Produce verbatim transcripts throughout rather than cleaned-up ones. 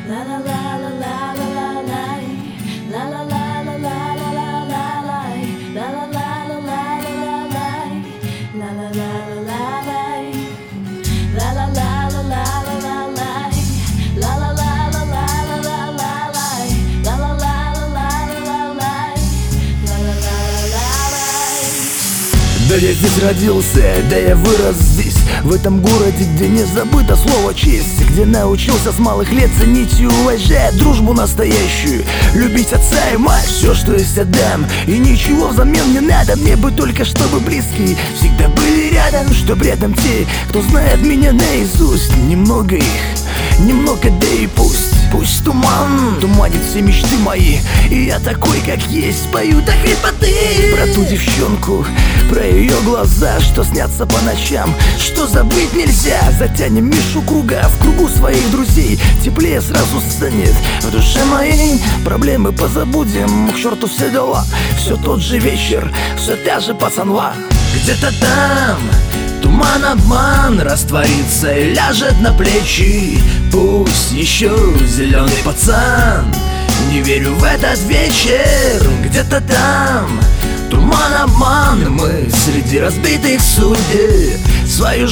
Да я здесь родился, да я вырос здесь, в этом городе, где не забыто слово честь, где научился с малых лет ценить и уважать дружбу настоящую, любить отца и мать, все, что есть отдам, и ничего взамен не надо, мне бы только чтобы близкие всегда были рядом, чтоб рядом те, кто знает меня наизусть, немного их, немного, да и пусть. Пусть туман туманит все мечты мои, и я такой, как есть, пою до хрипоты про ту девчонку, про ее глаза, что снятся по ночам, что забыть нельзя. Затянем Мишу круга в кругу своих друзей, теплее сразу станет в душе моей. Проблемы позабудем, к черту все дела, все тот же вечер, все та же пацанва. Где-то там туман, обман растворится и ляжет на плечи. Пусть еще зеленый пацан, не верю в этот вечер. Где-то там туман, обман, мы среди разбитых судеб свою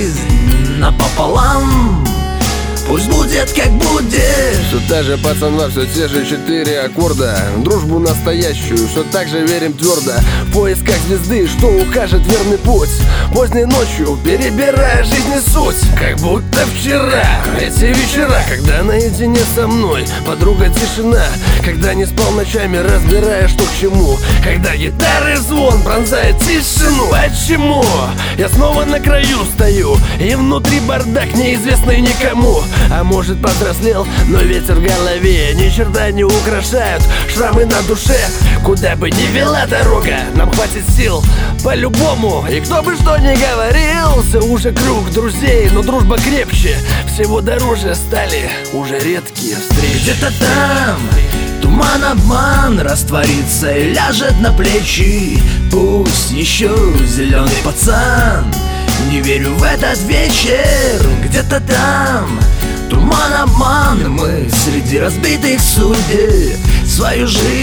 жизнь напополам. Пусть будет как будет. Все та же пацанва, все те же четыре аккорда. Дружбу настоящую, все так же верим твердо. В поисках звезды, что укажет верный путь. Поздней ночью перебирая жизни суть. Как будто вчера эти вечера, когда наедине со мной подруга тишина. Когда не спал ночами, разбирая, что к чему. Когда гитары звон пронзает тишину. Почему? Я снова на краю стою, и внутри бардак неизвестный никому. А может, повзрослел, но ветер в голове ни черта не украшают шрамы на душе. Куда бы ни вела дорога, нам хватит сил по-любому. И кто бы что ни говорил, все уже круг друзей, но дружба крепче, всего дороже стали уже редкие встречи. Где-то там туман, обман растворится и ляжет на плечи. Пусть еще зеленый пацан, не верю в этот вечер. Где-то там туман, обман, мы среди разбитых судеб свою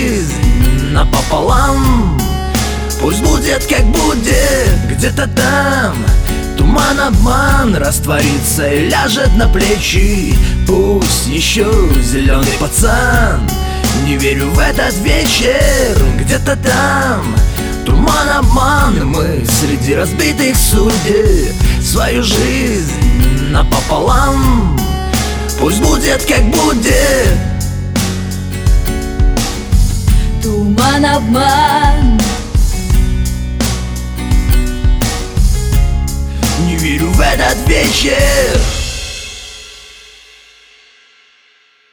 жизнь напополам. Пусть будет как будет. Где-то там туман, обман растворится и ляжет на плечи. Пусть еще зеленый пацан, не верю в этот вечер. Где-то там туман, обман, мы среди разбитых судеб свою жизнь напополам. Пусть будет как будет. Туман, обман, не верю в этот вечер.